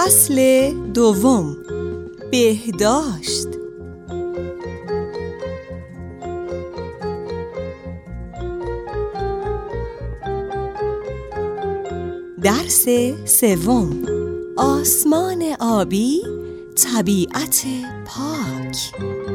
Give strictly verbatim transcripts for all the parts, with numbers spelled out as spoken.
فصل دوم. بهداشت. درس سوم. آسمان آبی، طبیعت پاک.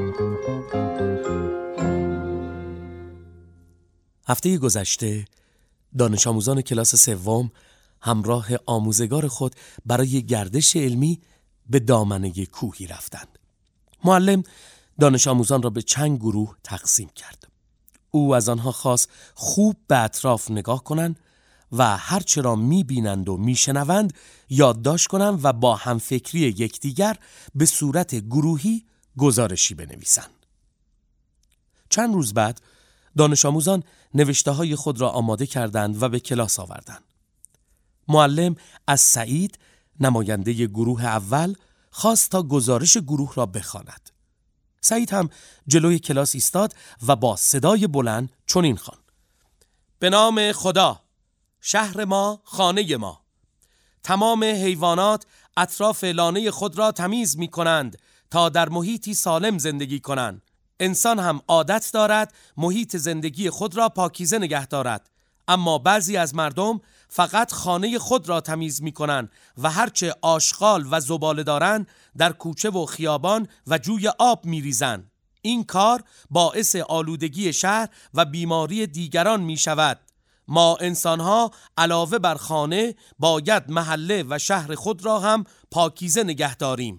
هفته گذشته دانش آموزان کلاس سوم همراه آموزگار خود برای گردش علمی به دامنه کوهی رفتند. معلم دانش آموزان را به چند گروه تقسیم کرد. او از آنها خواست خوب به اطراف نگاه کنند و هرچه را می‌بینند و می‌شنوند یادداشت کنند و با همفکری یکدیگر به صورت گروهی گزارشی بنویسند. چند روز بعد دانش آموزان نوشته‌های خود را آماده کردند و به کلاس آوردند. معلم از سعید، نماینده گروه اول، خواست تا گزارش گروه را بخواند. سعید هم جلوی کلاس ایستاد و با صدای بلند چنین خواند: به نام خدا، شهر ما خانه ما. تمام حیوانات اطراف لانه خود را تمیز می کنند تا در محیطی سالم زندگی کنند. انسان هم عادت دارد محیط زندگی خود را پاکیزه نگه دارد، اما بعضی از مردم فقط خانه خود را تمیز می کنند و هرچه آشغال و زباله دارند در کوچه و خیابان و جوی آب می ریزند. این کار باعث آلودگی شهر و بیماری دیگران می شود. ما انسان‌ها علاوه بر خانه باید محله و شهر خود را هم پاکیزه نگه داریم.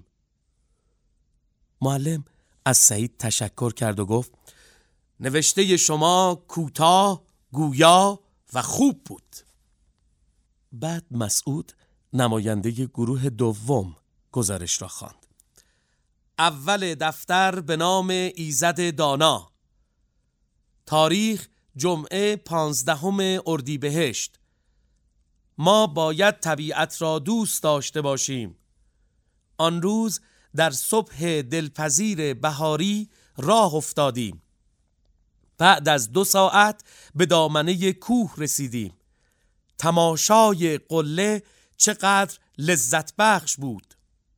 معلم از سعید تشکر کرد و گفت: نوشته شما کوتاه، گویا و خوب بود. بعد مسعود، نماینده گروه دوم، گزارش را خواند. اول دفتر به نام ایزد دانا. تاریخ جمعه پانزدهم اردیبهشت. ما باید طبیعت را دوست داشته باشیم. آن روز در صبح دلپذیر بهاری راه افتادیم. بعد از دو ساعت به دامنه کوه رسیدیم. تماشای قله چقدر لذت بخش بود.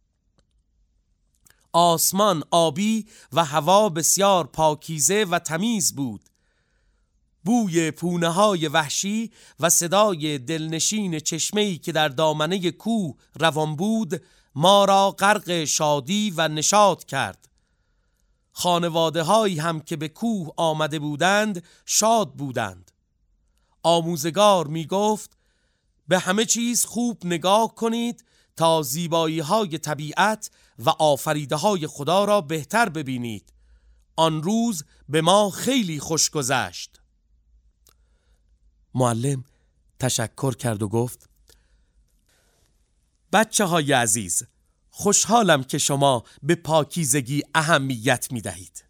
آسمان آبی و هوا بسیار پاکیزه و تمیز بود. بوی پونه های وحشی و صدای دلنشین چشمه‌ای که در دامنه کوه روان بود ما را غرق شادی و نشاط کرد. خانواده هایی هم که به کوه آمده بودند شاد بودند. آموزگار می گفت: به همه چیز خوب نگاه کنید تا زیبایی های طبیعت و آفریده های خدا را بهتر ببینید. آن روز به ما خیلی خوش گذشت. معلم تشکر کرد و گفت: بچه های عزیز، خوشحالم که شما به پاکیزگی اهمیت می دهید.